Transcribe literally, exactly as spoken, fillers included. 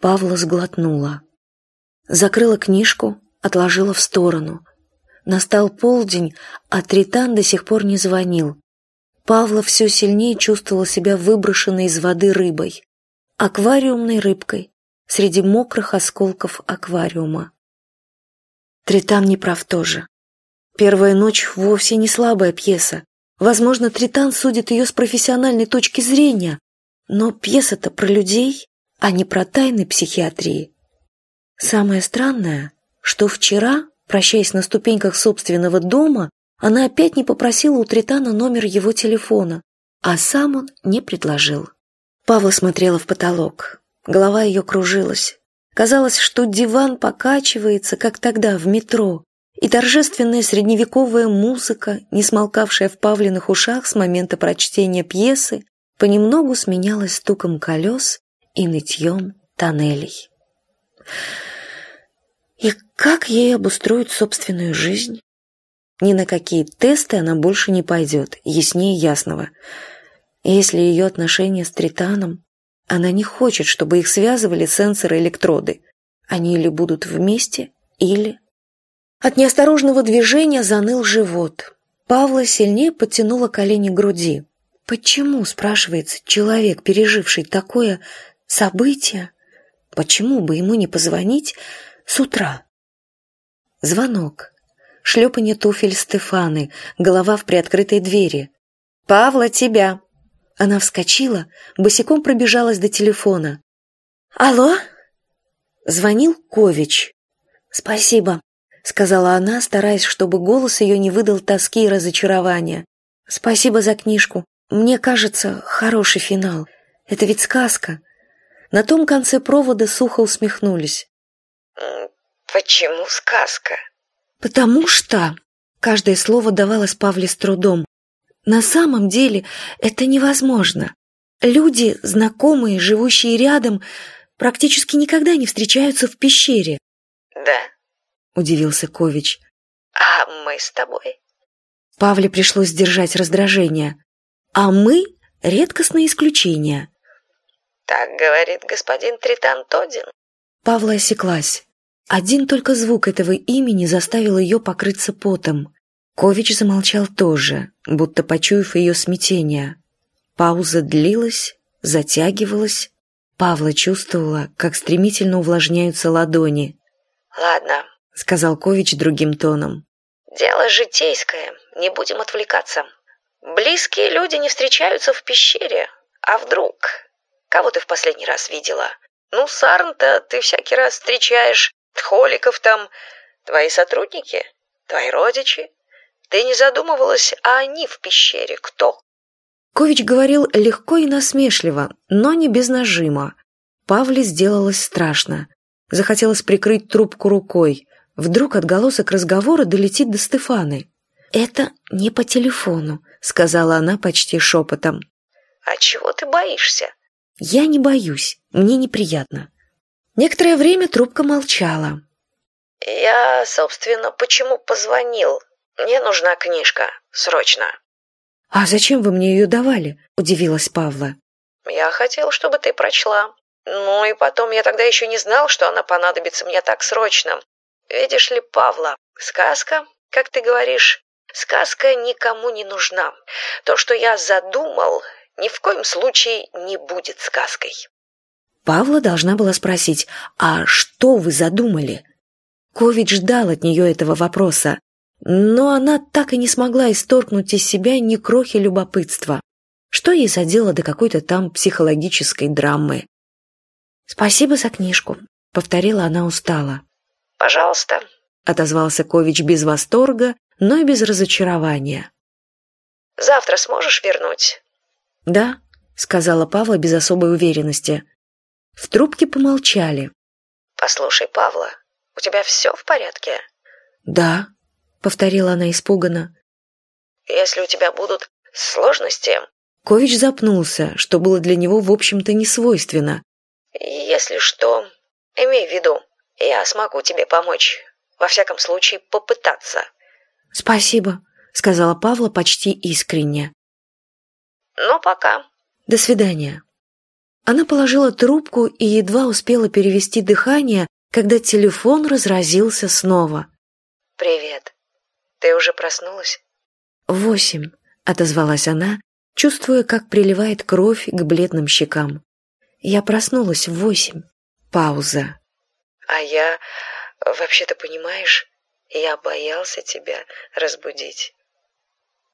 Павла сглотнула. Закрыла книжку, отложила в сторону. Настал полдень, а Тритан до сих пор не звонил. Павла все сильнее чувствовала себя выброшенной из воды рыбой. Аквариумной рыбкой среди мокрых осколков аквариума. Тритан не прав тоже. «Первая ночь» вовсе не слабая пьеса. Возможно, Тритан судит ее с профессиональной точки зрения, но пьеса-то про людей, а не про тайны психиатрии. Самое странное, что вчера, прощаясь на ступеньках собственного дома, она опять не попросила у Тритана номер его телефона, а сам он не предложил. Павла смотрела в потолок. Голова ее кружилась. Казалось, что диван покачивается, как тогда в метро, и торжественная средневековая музыка, не смолкавшая в Павлиных ушах с момента прочтения пьесы, понемногу сменялась стуком колес и нытьем тоннелей. И как ей обустроить собственную жизнь? Ни на какие тесты она больше не пойдет, яснее ясного. Если ее отношения с Тританом, она не хочет, чтобы их связывали сенсоры-электроды. Они или будут вместе, или... От неосторожного движения заныл живот. Павла сильнее подтянула колени к груди. Почему, спрашивается, человек, переживший такое событие, почему бы ему не позвонить с утра? Звонок. Шлепанье туфель Стефаны, голова в приоткрытой двери. «Павла, тебя!» Она вскочила, босиком пробежалась до телефона. «Алло?» Звонил Кович. «Спасибо», — сказала она, стараясь, чтобы голос ее не выдал тоски и разочарования. «Спасибо за книжку. Мне кажется, хороший финал. Это ведь сказка». На том конце провода сухо усмехнулись. «Почему сказка?» «Потому что...» Каждое слово давалось Павле с трудом. «На самом деле это невозможно. Люди, знакомые, живущие рядом, практически никогда не встречаются в пещере». «Да?» — удивился Кович. «А мы с тобой?» Павле пришлось сдержать раздражение. «А мы — редкостное исключение». «Так говорит господин Тритан Тодин». Павла осеклась. Один только звук этого имени заставил ее покрыться потом. Кович замолчал тоже, будто почуяв ее смятение. Пауза длилась, затягивалась. Павла чувствовала, как стремительно увлажняются ладони. «Ладно», — сказал Кович другим тоном. «Дело житейское, не будем отвлекаться. Близкие люди не встречаются в пещере. А вдруг? Кого ты в последний раз видела? Ну, Сарн-то ты всякий раз встречаешь, Тхоликов там, твои сотрудники, твои родичи. Ты не задумывалась, а они в пещере кто?» Кович говорил легко и насмешливо, но не без нажима. Павле сделалось страшно. Захотелось прикрыть трубку рукой. Вдруг отголосок разговора долетит до Стефаны. «Это не по телефону», — сказала она почти шепотом. «А чего ты боишься?» «Я не боюсь, мне неприятно». Некоторое время трубка молчала. «Я, собственно, почему позвонил? Мне нужна книжка, срочно». «А зачем вы мне ее давали?» — удивилась Павла. «Я хотел, чтобы ты прочла. Ну и потом я тогда еще не знал, что она понадобится мне так срочно. Видишь ли, Павла, сказка, как ты говоришь, сказка никому не нужна. То, что я задумал, ни в коем случае не будет сказкой». Павла должна была спросить: «А что вы задумали?» Кович ждал от нее этого вопроса, но она так и не смогла исторгнуть из себя ни крохи любопытства. Что ей за дело до какой-то там психологической драмы? «Спасибо за книжку», — повторила она устало. «Пожалуйста», — отозвался Кович без восторга, но и без разочарования. «Завтра сможешь вернуть?» «Да», — сказала Павла без особой уверенности. В трубке помолчали. «Послушай, Павла, у тебя все в порядке?» «Да», — повторила она испуганно. «Если у тебя будут сложности...» Кович запнулся, что было для него, в общем-то, не свойственно. «Если что, имей в виду, я смогу тебе помочь. Во всяком случае, попытаться». «Спасибо», — сказала Павла почти искренне. «Ну, пока». «До свидания». Она положила трубку и едва успела перевести дыхание, когда телефон разразился снова. «Привет. Ты уже проснулась?» «Восемь», — отозвалась она, чувствуя, как приливает кровь к бледным щекам. «Я проснулась в восемь». Пауза. «А я... Вообще-то, понимаешь, я боялся тебя разбудить».